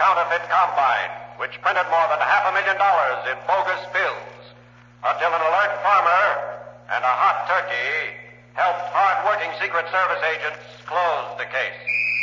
counterfeit combine, which printed more than $500,000 in bogus bills, until an alert farmer and a hot turkey helped hard-working Secret Service agents close the case.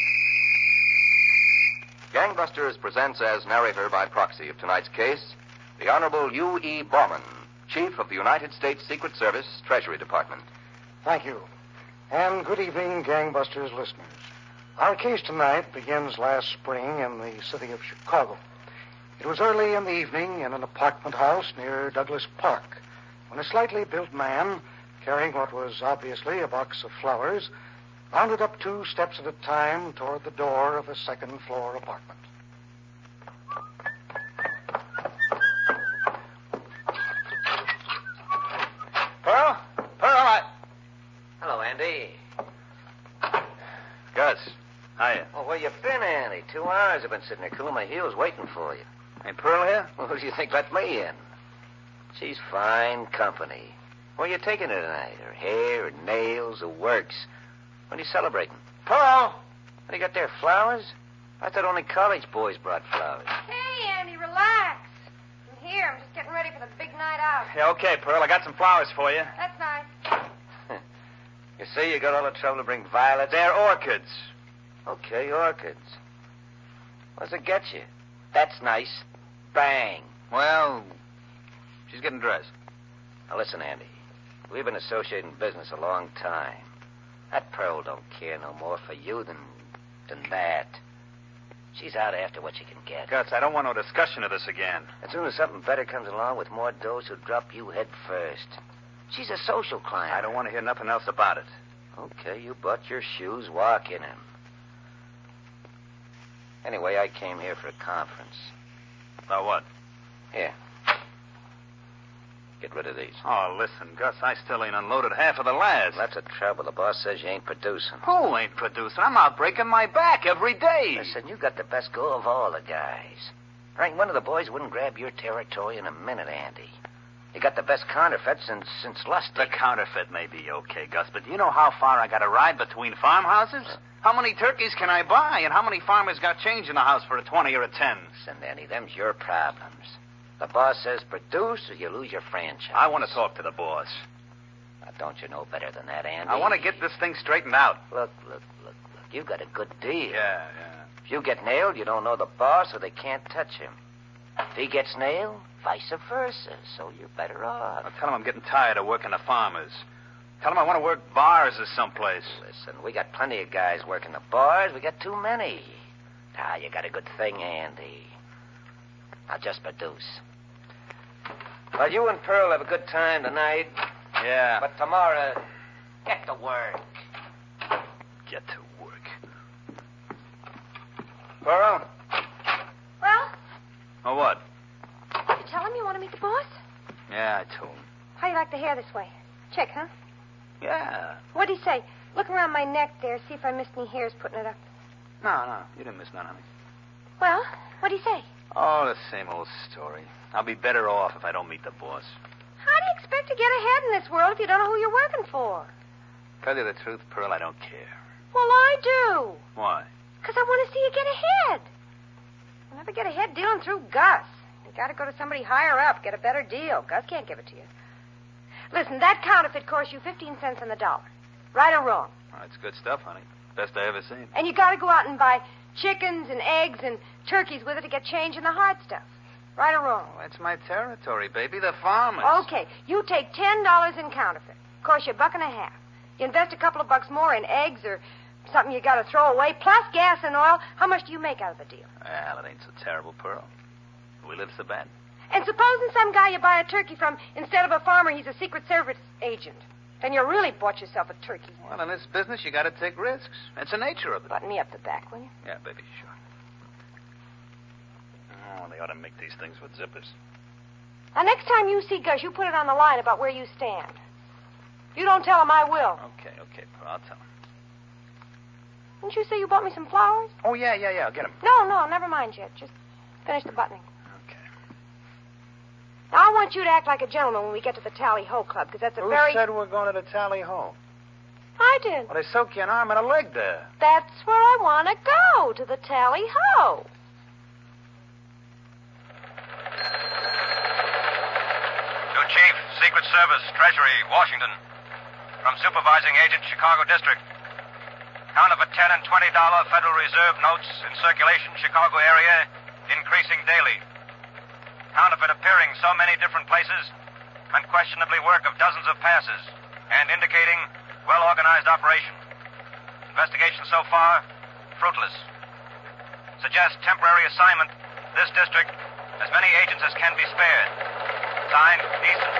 Gangbusters presents as narrator by proxy of tonight's case, the Honorable U.E. Bauman, Chief of the United States Secret Service Treasury Department. Thank you. And good evening, Gangbusters listeners. Our case tonight begins last spring in the city of Chicago. It was early in the evening in an apartment house near Douglas Park when a slightly built man, carrying what was obviously a box of flowers, bounded up 2 steps at a time toward the door of a second-floor apartment. Pearl, Hello, Andy. Gus, hiya. Well, where you been, Andy? 2 hours I've been sitting there cooling my heels waiting for you. Ain't Pearl here? Well, who do you think let me in? She's fine company. Where you taking her tonight? Her hair, her nails, her works. What are you celebrating? Pearl! What do you got there, flowers? I thought only college boys brought flowers. Hey, Andy, relax. I'm here. I'm just getting ready for the big night out. Yeah, okay, Pearl. I got some flowers for you. That's nice. You see, you got all the trouble to bring violets. They're orchids. Okay, orchids. What's it get you? That's nice. Bang. Well, she's getting dressed. Now, listen, Andy. We've been associating business a long time. That Pearl don't care no more for you than that. She's out after what she can get. Gus, I don't want no discussion of this again. As soon as something better comes along with more dough, she'll drop you head first. She's a social client. I don't want to hear nothing else about it. Okay, you bought your shoes, walk in them. Anyway, I came here for a conference. About what? Here. Get rid of these. Oh, listen, Gus, I still ain't unloaded half of the last. That's the trouble. The boss says you ain't producing. Who ain't producing? I'm out breaking my back every day. Listen, you got the best go of all the guys. There ain't one of the boys wouldn't grab your territory in a minute, Andy. You got the best counterfeit since Lustig. The counterfeit may be okay, Gus, but do you know how far I got to ride between farmhouses? How many turkeys can I buy, and how many farmers got change in the house for a 20 or a 10? Listen, Andy, them's your problems. The boss says produce or you lose your franchise. I want to talk to the boss. Now, don't you know better than that, Andy? I want to get this thing straightened out. Look. You got a good deal. Yeah. If you get nailed, you don't know the boss, or they can't touch him. If he gets nailed, vice versa, so you're better off. I'll tell him I'm getting tired of working the farmers. Tell him I want to work bars or someplace. Listen, we got plenty of guys working the bars. We got too many. Ah, you got a good thing, Andy. Now, just produce. Well, you and Pearl have a good time tonight. Yeah. But tomorrow, get to work. Get to work. Pearl? Well, Oh, what? did you tell him you want to meet the boss? Yeah, I told him. How you like the hair this way? Check, huh? Yeah. What'd he say? Look around my neck there, see if I missed any hairs putting it up. No, you didn't miss none, honey. Well, what'd he say? Oh, the same old story. I'll be better off if I don't meet the boss. How do you expect to get ahead in this world if you don't know who you're working for? Tell you the truth, Pearl, I don't care. Well, I do. Why? Because I want to see you get ahead. You'll never get ahead dealing through Gus. You got to go to somebody higher up, get a better deal. Gus can't give it to you. Listen, that counterfeit costs you 15 cents on the dollar. Right or wrong? Oh, it's good stuff, honey. Best I ever seen. And you got to go out and buy chickens and eggs and turkeys with it to get change in the hard stuff. Right or wrong? Oh, that's my territory, baby. The farmers. Okay, you take $10 in counterfeit. Costs you $1.50. You invest a couple of bucks more in eggs or something you got to throw away, plus gas and oil. How much do you make out of the deal? Well, it ain't so terrible, Pearl. We live so bad. And supposing some guy you buy a turkey from, instead of a farmer, he's a Secret Service agent. Then you really bought yourself a turkey. Well, in this business, you got to take risks. It's the nature of it. Button me up the back, will you? Yeah, baby, sure. Oh, they ought to make these things with zippers. Now, next time you see Gus, you put it on the line about where you stand. You don't tell him, I will. Okay, Pearl, I'll tell him. Didn't you say you bought me some flowers? Oh, yeah, I'll get them. No, never mind yet. Just finish the buttoning. Okay. Now, I want you to act like a gentleman when we get to the Tally-Ho Club, because that's a Who very... said we're going to the Tally-Ho? I did. Well, they soak you an arm and a leg there. That's where I want to go, to the Tally-Ho. Service, Treasury, Washington. From Supervising Agent, Chicago District. Counterfeit $10 and $20 Federal Reserve notes in circulation, Chicago area, increasing daily. Counterfeit appearing so many different places, unquestionably work of dozens of passes, and indicating well-organized operation. Investigation so far, fruitless. Suggest temporary assignment, this district, as many agents as can be spared. Signed, Easton.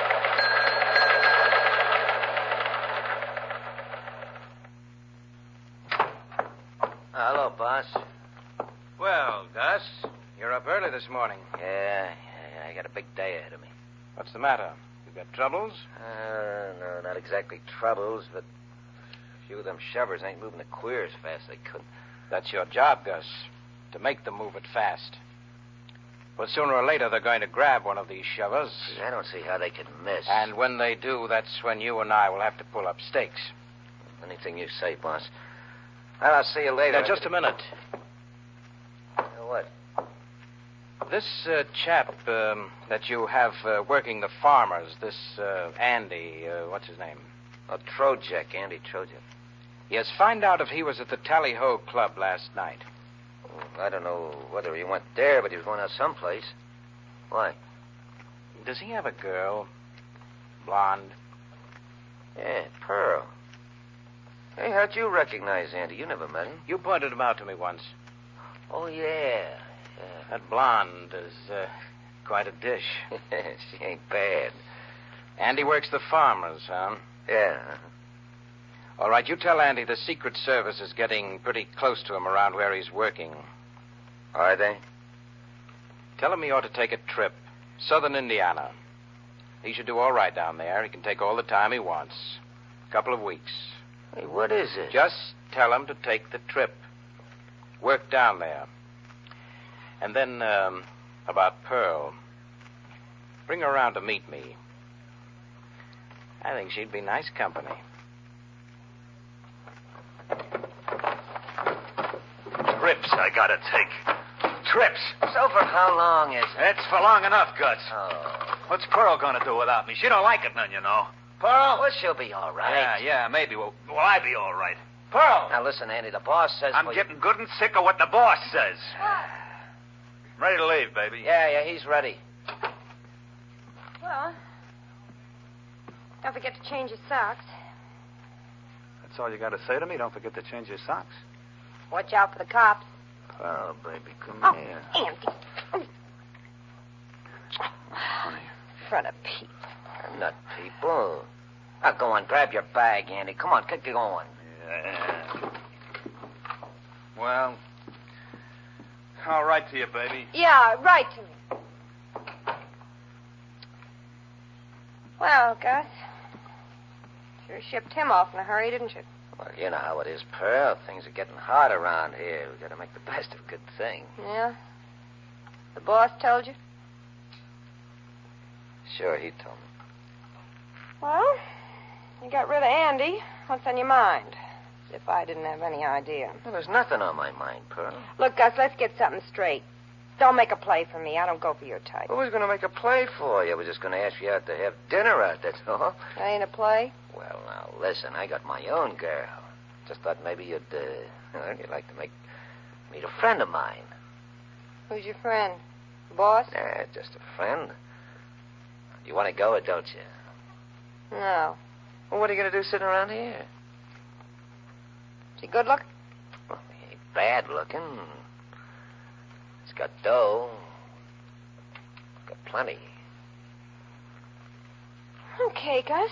Hello, boss. Well, Gus, you're up early this morning. Yeah, I got a big day ahead of me. What's the matter? You got troubles? No, not exactly troubles, but a few of them shovers ain't moving the queer as fast as they could. That's your job, Gus, to make them move it fast. But sooner or later, they're going to grab one of these shovers. I don't see how they can miss. And when they do, that's when you and I will have to pull up stakes. Anything you say, boss. Well, I'll see you later. Now, just a minute. What? This chap that you have working the farmers, this Andy, what's his name? Oh, Trojek, Andy Trojek. Yes, find out if he was at the Tally-Ho Club last night. I don't know whether he went there, but he was going out someplace. Why? Does he have a girl? Blonde? Yeah, Pearl. Hey, how'd you recognize Andy? You never met him. You pointed him out to me once. Oh, yeah. That blonde is quite a dish. She ain't bad. Andy works the farmers, huh? Yeah. All right, you tell Andy the Secret Service is getting pretty close to him around where he's working. Are they? Tell him he ought to take a trip. Southern Indiana. He should do all right down there. He can take all the time he wants. A couple of weeks. Hey, what is it? Just tell him to take the trip. Work down there. And then, about Pearl. Bring her around to meet me. I think she'd be nice company. Trips I gotta take. Trips. So for how long is it? It's for long enough, Guts. Oh. What's Pearl gonna do without me? She don't like it none, you know. Pearl? Well, she'll be all right. Yeah, maybe. Will I be all right? Pearl! Now, listen, Andy, the boss says... I'm getting good and sick of what the boss says. Ready to leave, baby. Yeah, he's ready. Well, don't forget to change your socks. That's all you got to say to me? Don't forget to change your socks. Watch out for the cops. Oh, baby, come here. Andy. Honey. In front of people. Nut people. Now, go on, grab your bag, Andy. Come on, get going. Yeah. Well, I'll write to you, baby. Yeah, write to me. Well, Gus, sure shipped him off in a hurry, didn't you? Well, you know how it is, Pearl. Things are getting hard around here. We've got to make the best of a good thing. Yeah? The boss told you? Sure, he told me. Well, you got rid of Andy. What's on your mind? As if I didn't have any idea. Well, there's nothing on my mind, Pearl. Look, Gus, let's get something straight. Don't make a play for me. I don't go for your type. Who was going to make a play for you? We're just going to ask you out to have dinner out, that's all. That ain't a play? Well, now, listen, I got my own girl. Just thought maybe you'd like to meet a friend of mine. Who's your friend? The boss? Nah, just a friend. You want to go or don't you? No. Well, what are you going to do sitting around here? Is he good looking? Well, he ain't bad looking. He's got dough. Got plenty. Okay, Gus.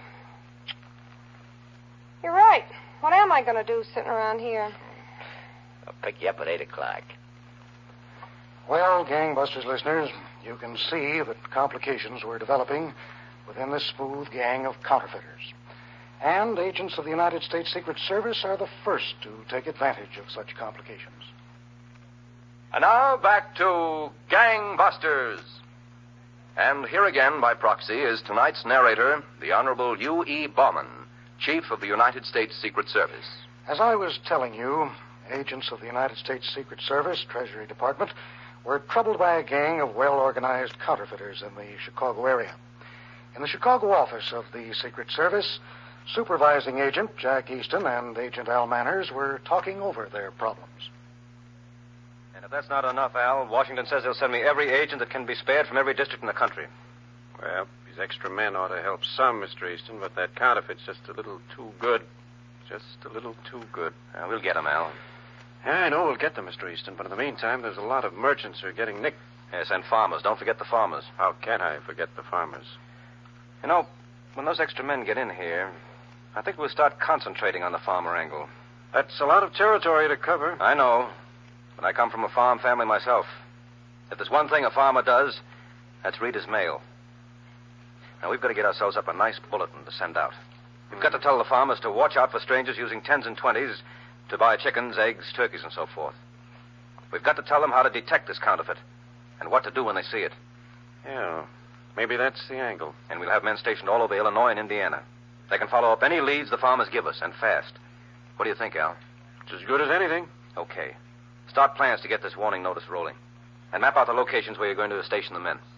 You're right. What am I going to do sitting around here? I'll pick you up at 8 o'clock. Well, gangbusters listeners, you can see that complications were developing within this smooth gang of counterfeiters. And agents of the United States Secret Service are the first to take advantage of such complications. And now back to Gangbusters. And here again, by proxy, is tonight's narrator, the Honorable U.E. Bauman, Chief of the United States Secret Service. As I was telling you, agents of the United States Secret Service, Treasury Department, were troubled by a gang of well-organized counterfeiters in the Chicago area. In the Chicago office of the Secret Service, Supervising Agent Jack Easton and Agent Al Manners were talking over their problems. And if that's not enough, Al, Washington says they'll send me every agent that can be spared from every district in the country. Well, these extra men ought to help some, Mr. Easton, but that counterfeit's just a little too good. Just a little too good. We'll get them, Al. Yeah, I know we'll get them, Mr. Easton, but in the meantime, there's a lot of merchants who are getting nicked. Yes, and farmers. Don't forget the farmers. How can I forget the farmers? You know, when those extra men get in here, I think we'll start concentrating on the farmer angle. That's a lot of territory to cover. I know, but I come from a farm family myself. If there's one thing a farmer does, that's read his mail. Now, we've got to get ourselves up a nice bulletin to send out. We've got to tell the farmers to watch out for strangers using 10s and 20s to buy chickens, eggs, turkeys, and so forth. We've got to tell them how to detect this counterfeit and what to do when they see it. Yeah, maybe that's the angle. And we'll have men stationed all over Illinois and Indiana. They can follow up any leads the farmers give us, and fast. What do you think, Al? It's as good as anything. Okay. Start plans to get this warning notice rolling. And map out the locations where you're going to station the men.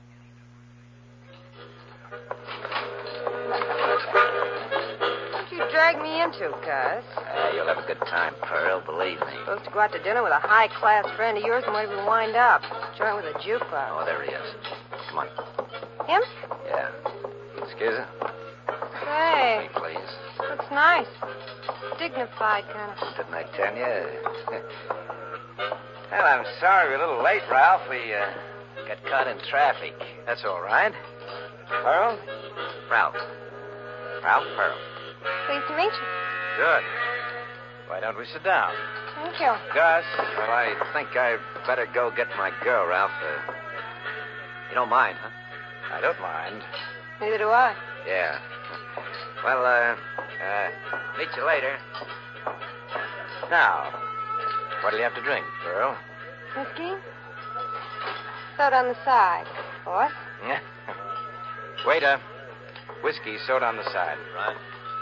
What you drag me into, Gus? You'll have a good time, Pearl, believe me. Supposed to go out to dinner with a high-class friend of yours, and where did we wind up? Joint with a jukebox. Oh, there he is. Come on. Him? Yeah. Excuse me? Hey, Me, please. looks nice. Dignified, kind of. Didn't I tell you? Well, I'm sorry we're a little late, Ralph. We got caught in traffic. That's all right. Pearl? Ralph. Ralph Pearl. Pleased to meet you. Good. Why don't we sit down? Thank you. Gus? Well, I think I better go get my girl, Ralph. You don't mind, huh? I don't mind. Neither do I. Yeah. Well, meet you later. Now, what'll you have to drink, Pearl? Whiskey? Soda on the side. Boss? Yeah. Waiter, whiskey, soda on the side. Right.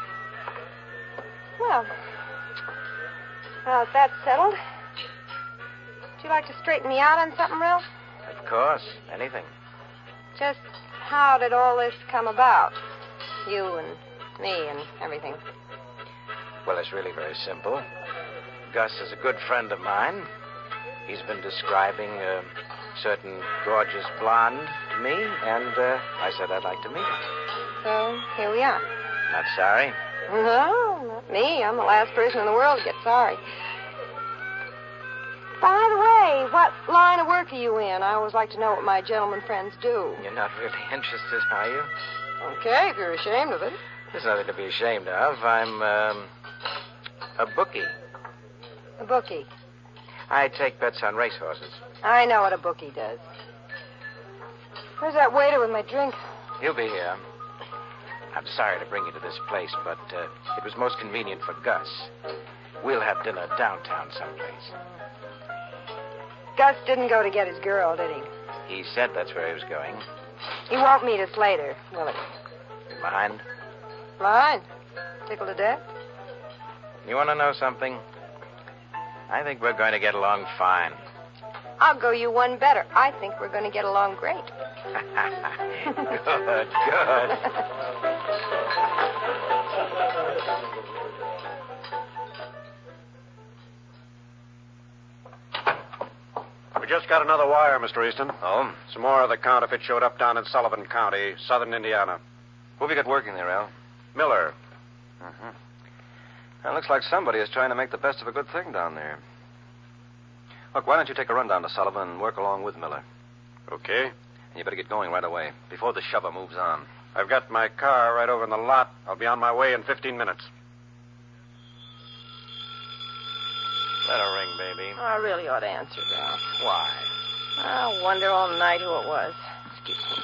Well, now that that's settled, would you like to straighten me out on something, Ralph? Of course. Anything. Just how did all this come about? You and me and everything. Well, it's really very simple. Gus is a good friend of mine. He's been describing a certain gorgeous blonde to me, and I said I'd like to meet her. So here we are. Not sorry? No, not me. I'm the last person in the world to get sorry. By the way, what line of work are you in? I always like to know what my gentleman friends do. You're not really interested, are you? Okay, if you're ashamed of it. There's nothing to be ashamed of. I'm a bookie. A bookie. I take bets on racehorses. I know what a bookie does. Where's that waiter with my drink? He'll be here. I'm sorry to bring you to this place, but it was most convenient for Gus. We'll have dinner downtown someplace. Gus didn't go to get his girl, did he? He said that's where he was going. He won't meet us later, will he? You mind? Fine. Tickled to death? You want to know something? I think we're going to get along fine. I'll go you one better. I think we're going to get along great. Good. We just got another wire, Mr. Easton. Oh? Some more of the counterfeit showed up down in Sullivan County, southern Indiana. Who've you got working there, Al? Miller. Uh-huh. Well, looks like somebody is trying to make the best of a good thing down there. Look, why don't you take a run down to Sullivan and work along with Miller? Okay. And you better get going right away, before the shover moves on. I've got my car right over in the lot. I'll be on my way in 15 minutes. Let her ring, baby. I really ought to answer, Ralph. Why? I wonder all night who it was. Excuse me.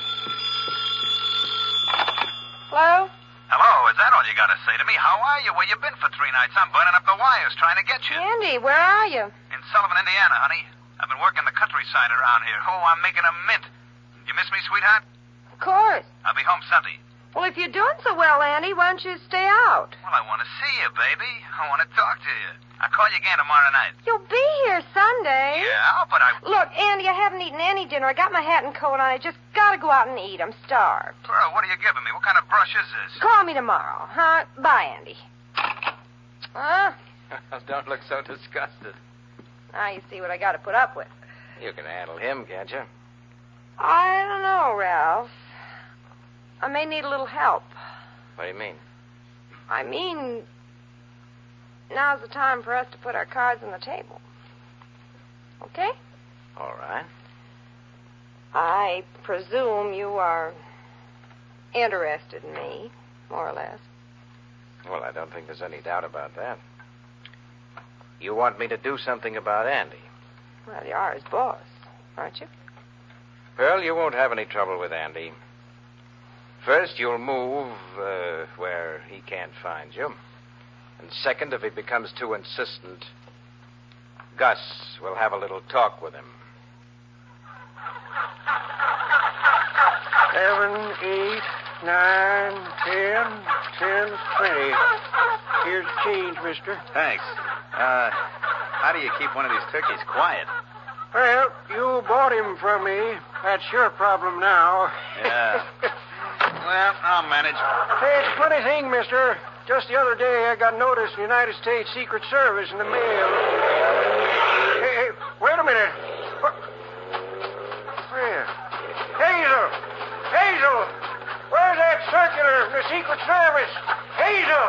Hello? Hello, is that all you got to say to me? How are you? Where you been for 3 nights? I'm burning up the wires trying to get you. Andy, where are you? In Sullivan, Indiana, honey. I've been working the countryside around here. Oh, I'm making a mint. You miss me, sweetheart? Of course. I'll be home Sunday. Well, if you're doing so well, Andy, why don't you stay out? Well, I want to see you, baby. I want to talk to you. I'll call you again tomorrow night. You'll be here Sunday. Yeah, but I... Look, Andy, I haven't eaten any dinner. I got my hat and coat on. I just got to go out and eat. I'm starved. Pearl, what are you giving me? What kind of brush is this? Call me tomorrow, huh? Bye, Andy. Huh? Don't look so disgusted. Now you see what I got to put up with. You can handle him, can't you? I don't know, Ralph. I may need a little help. What do you mean? I mean, now's the time for us to put our cards on the table. Okay? All right. I presume you are interested in me, more or less. Well, I don't think there's any doubt about that. You want me to do something about Andy? Well, you are his boss, aren't you? Pearl, you won't have any trouble with Andy. First, you'll move where he can't find you. And second, if he becomes too insistent, Gus will have a little talk with him. 7, 8, 9, 10, 10, 20. Here's change, mister. Thanks. How do you keep one of these turkeys quiet? Well, you bought him from me. That's your problem now. Yeah. Well, I'll manage. Hey, it's a funny thing, mister. Just the other day, I got notice from the United States Secret Service in the mail. Hey, wait a minute. Where? Hazel! Hazel! Where's that circular from the Secret Service? Hazel!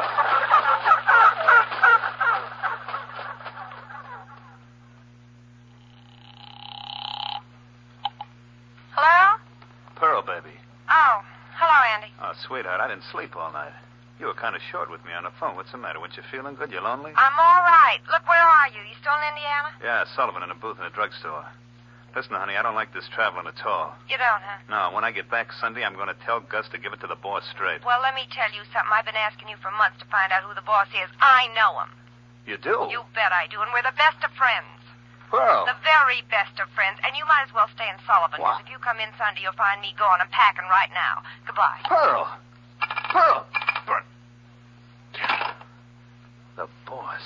Hello? Pearl, baby. Oh, hello, Andy. Oh, sweetheart, I didn't sleep all night. You were kind of short with me on the phone. What's the matter? Weren't you feeling good? You lonely? I'm all right. Look, where are you? You still in Indiana? Yeah, Sullivan in a booth in a drugstore. Listen, honey, I don't like this traveling at all. You don't, huh? No, when I get back Sunday, I'm going to tell Gus to give it to the boss straight. Well, let me tell you something. I've been asking you for months to find out who the boss is. I know him. You do? You bet I do, and we're the best of friends. Pearl. The very best of friends, and you might as well stay in Sullivan, because What? if you come in Sunday, you'll find me gone. I'm packing right now. Goodbye. Pearl. Pearl. The boss.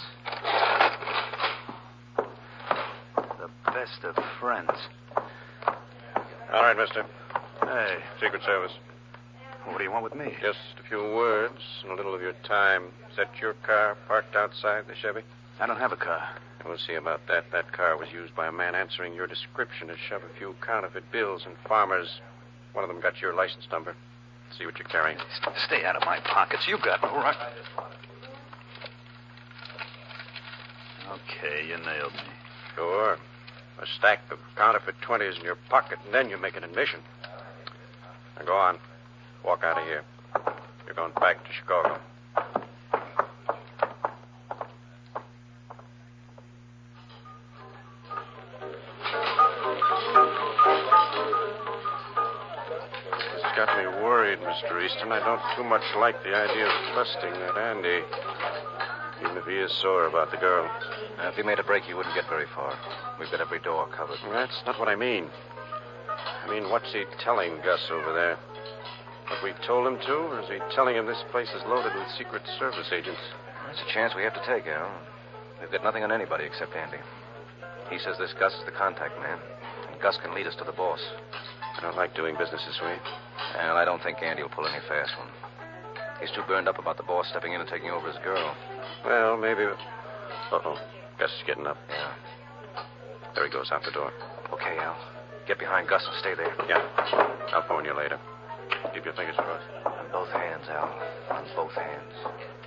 The best of friends. All right, mister. Hey, Secret Service. what do you want with me? Just a few words and a little of your time. Is that your car parked outside the Chevy? I don't have a car. We'll see about that. That car was used by a man answering your description to shove a few counterfeit bills in Farmers. One of them got your license number. See what you're carrying. Stay out of my pockets. You got no right. Okay, you nailed me. Sure. A stack of counterfeit 20s in your pocket, and then you make an admission. Now go on. Walk out of here. You're going back to Chicago. This got me worried, Mr. Easton. I don't too much like the idea of trusting that Andy, even if he is sore about the girl. If he made a break, you wouldn't get very far. We've got every door covered. That's not what I mean. I mean, what's he telling Gus over there? What we told him to, or is he telling him this place is loaded with Secret Service agents? That's a chance we have to take, Al. We've got nothing on anybody except Andy. He says this Gus is the contact man, and Gus can lead us to the boss. I don't like doing business this way. And I don't think Andy will pull any fast one. He's too burned up about the boss stepping in and taking over his girl. Well, maybe... Uh-oh. Gus is getting up. Yeah. There he goes out the door. Okay, Al. Get behind Gus and stay there. Yeah. I'll phone you later. Keep your fingers crossed. On both hands, Al. On both hands.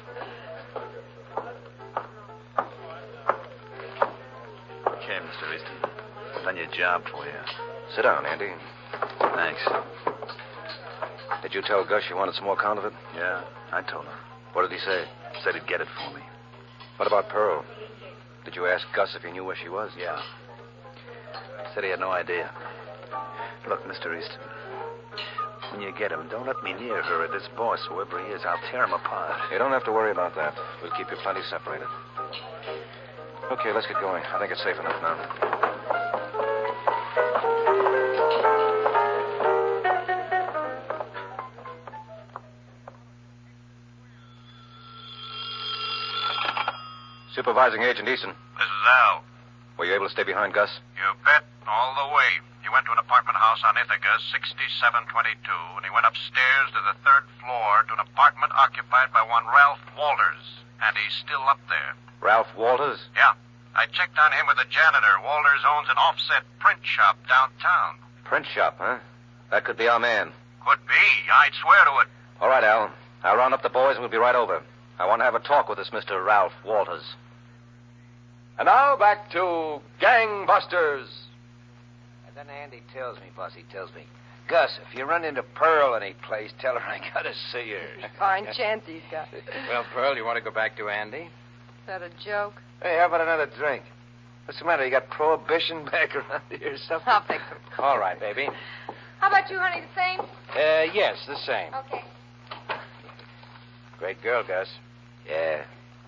Okay, Mr. Easton. I've done your job for you. Sit down, Andy. Thanks. Did you tell Gus you wanted some more counterfeit? Yeah, I told him. What did he say? Said he'd get it for me. What about Pearl? Did you ask Gus if he knew where she was? Yeah. Said he had no idea. Look, Mr. Easton, when you get him, don't let me near her or this boss, whoever he is. I'll tear him apart. You don't have to worry about that. We'll keep you plenty separated. Okay, let's get going. I think it's safe enough now. Supervisor Supervising Agent Easton. This is Al. Were you able to stay behind Gus? You bet. All the way. He went to an apartment house on Ithaca, 6722, and he went upstairs to the third floor to an apartment occupied by one Ralph Walters. And he's still up there. Ralph Walters? Yeah. I checked on him with the janitor. Walters owns an offset print shop downtown. Print shop, huh? That could be our man. Could be. I'd swear to it. All right, Al. I'll round up the boys and we'll be right over. I want to have a talk with this Mr. Ralph Walters. And now back to Gangbusters. And then Andy tells me, boss, he tells me, Gus, if you run into Pearl any place, tell her I got to see her. Fine chance he's got. Is Well, Pearl, you want to go back to Andy? that a joke? Hey, how about another drink? What's the matter? You got prohibition back around here or something? I'll fix it. All right, baby. How about you, honey? The same? Yes, the same. Okay. Great girl, Gus. Yeah.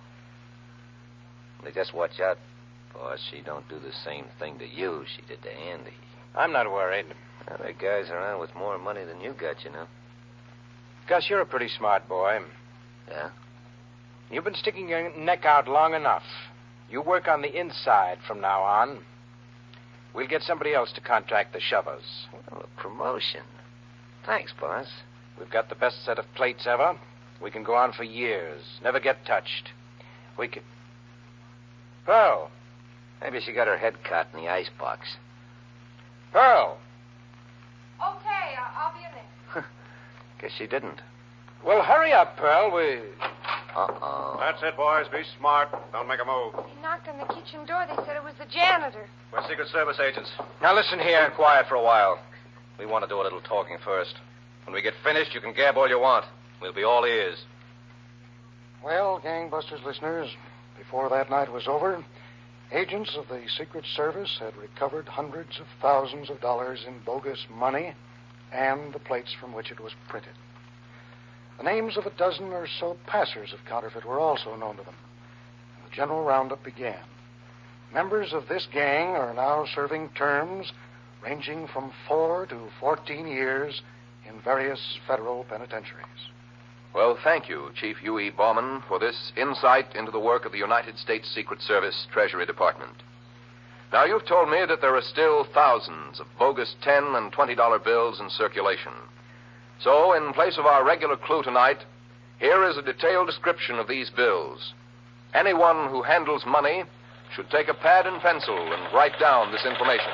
Only just watch out, boss. She don't do the same thing to you she did to Andy. I'm not worried. Well, there are guys around with more money than you got, you know. Gus, you're a pretty smart boy. Yeah? You've been sticking your neck out long enough. You work on the inside from now on. We'll get somebody else to contract the shovers. Well, a promotion. Thanks, boss. We've got the best set of plates ever. We can go on for years. Never get touched. We can... Pearl. Maybe she got her head caught in the icebox. Pearl. Okay, I'll be in there. Guess she didn't. Well, hurry up, Pearl. We... Uh-oh. That's it, boys. Be smart. Don't make a move. He knocked on the kitchen door. They said it was the janitor. We're Secret Service agents. Now listen here. Be quiet for a while. We want to do a little talking first. When we get finished, you can gab all you want. We'll be all ears. Well, Gangbusters listeners, before that night was over, agents of the Secret Service had recovered hundreds of thousands of dollars in bogus money and the plates from which it was printed. The names of a dozen or so passers of counterfeit were also known to them, and the general roundup began. Members of this gang are now serving terms ranging from 4 to 14 years in various federal penitentiaries. Well, thank you, Chief U.E. Bauman, for this insight into the work of the United States Secret Service Treasury Department. Now, you've told me that there are still thousands of bogus $10 and $20 bills in circulation. So, in place of our regular clue tonight, here is a detailed description of these bills. Anyone who handles money should take a pad and pencil and write down this information.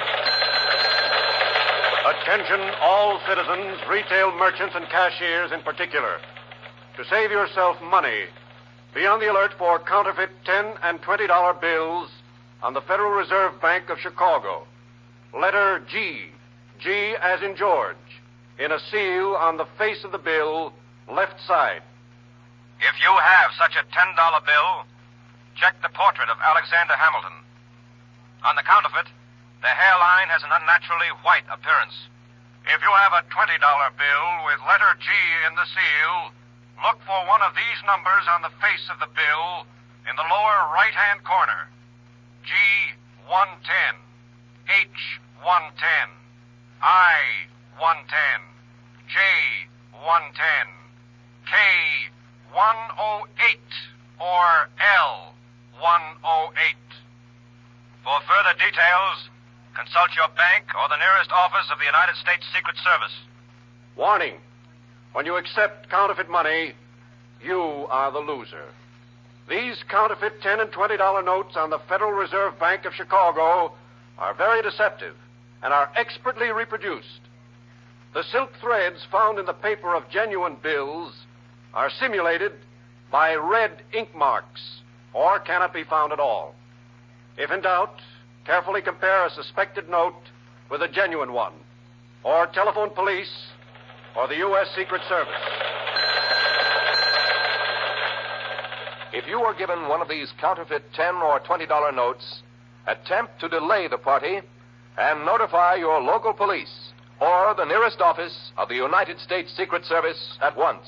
Attention, all citizens, retail merchants, and cashiers in particular. To save yourself money, be on the alert for counterfeit $10 and $20 bills on the Federal Reserve Bank of Chicago. Letter G, G as in George, in a seal on the face of the bill, left side. If you have such a $10 bill, check the portrait of Alexander Hamilton. On the counterfeit, the hairline has an unnaturally white appearance. If you have a $20 bill with letter G in the seal, look for one of these numbers on the face of the bill in the lower right-hand corner. G110, H110, I110, J110, K108, or L108. For further details, consult your bank or the nearest office of the United States Secret Service. Warning. When you accept counterfeit money, you are the loser. These counterfeit $10 and $20 notes on the Federal Reserve Bank of Chicago are very deceptive and are expertly reproduced. The silk threads found in the paper of genuine bills are simulated by red ink marks or cannot be found at all. If in doubt, carefully compare a suspected note with a genuine one, or telephone police or the U.S. Secret Service. If you are given one of these counterfeit $10 or $20 notes, attempt to delay the party and notify your local police or the nearest office of the United States Secret Service at once.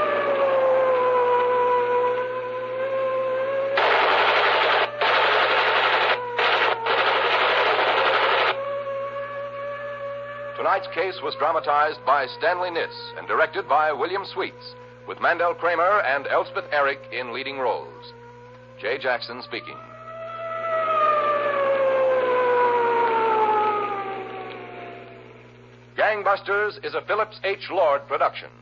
Tonight's case was dramatized by Stanley Nitz and directed by William Sweets, with Mandel Kramer and Elspeth Eric in leading roles. Jay Jackson speaking. Gangbusters is a Phillips H. Lord production.